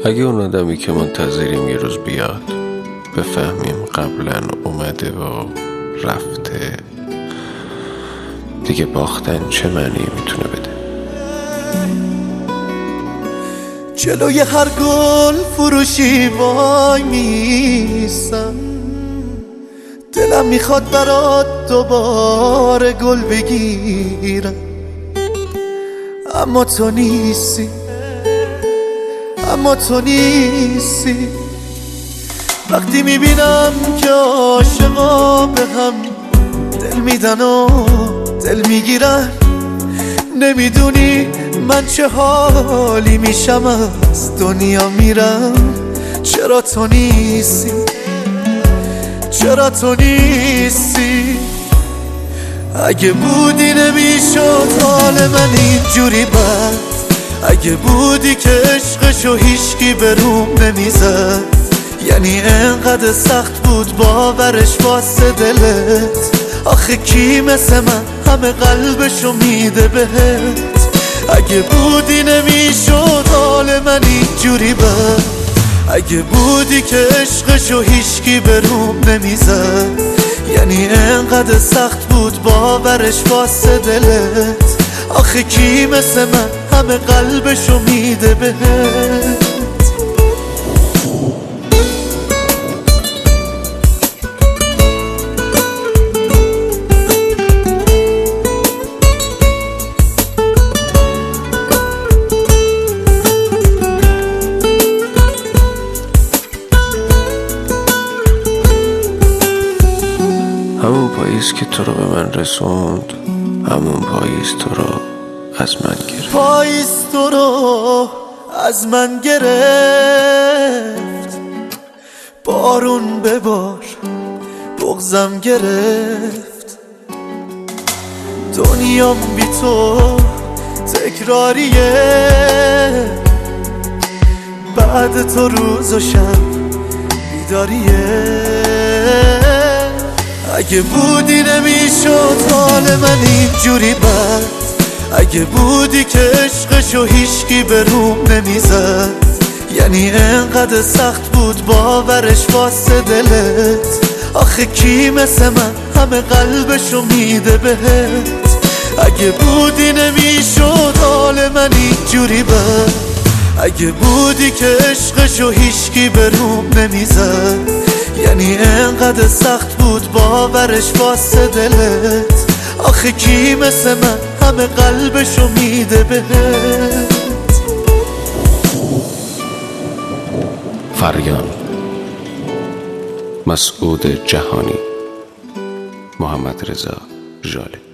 اگه اون آدمی که منتظریم یه روز بیاد بفهمیم قبلا اومده و رفته، دیگه باختن چه معنی میتونه بده؟ جلوی هر گل فروشی وای میسم، دلم میخواد برات دوباره گل بگیرم، اما تو نیستی، اما تو نیستی. وقتی میبینم که عاشقا به هم دل میدن و دل میگیرن، نمیدونی من چه حالی میشم، از دنیا میرم. چرا تو نیستی، چرا تو نیستی؟ اگه بودی نمیشد حال من اینجوری بد، اگه بودی که عشقشو هیچکی به روم نمیزد، یعنی انقدر سخت بود باورش واسه دلت. آخه کی مثل من همه قلبشو میده بهت؟ اگه بودی نمیشد حال من اینجوری بد، اگه بودی که عشقشو هیچکی به روم نمیزد، یعنی انقدر سخت بود باورش واسه دلت. آخه کی مثل من همه قلبشو میده بهت؟ همون پاییز که تو رو به من رسوند، همون پاییز تو رو از من گرفت. پاییز تو رو از من گرفت، بارون ببار بغضم گرفت. دنیام بی تو تکراریه، بعد تو روز و شب بیداریه. اگه بودی نمیشد حال من اینجوری بد، اگه بودی که عشقشو هیچکی به روم نمیزد، یعنی انقدر سخت بود باورش واسه دلت. آخه کی مثل من همه قلبشو میده بهت؟ اگه بودی نمیشد حال من اینجوری بد، اگه بودی که عشقشو هیچکی به روم نمیزد، یعنی انقدر سخت بود باورش واسه دلت. آخه کی مثل من همه قلبشو میده بهت؟ فریان، مسعود جهانی، محمد رضا ژاله.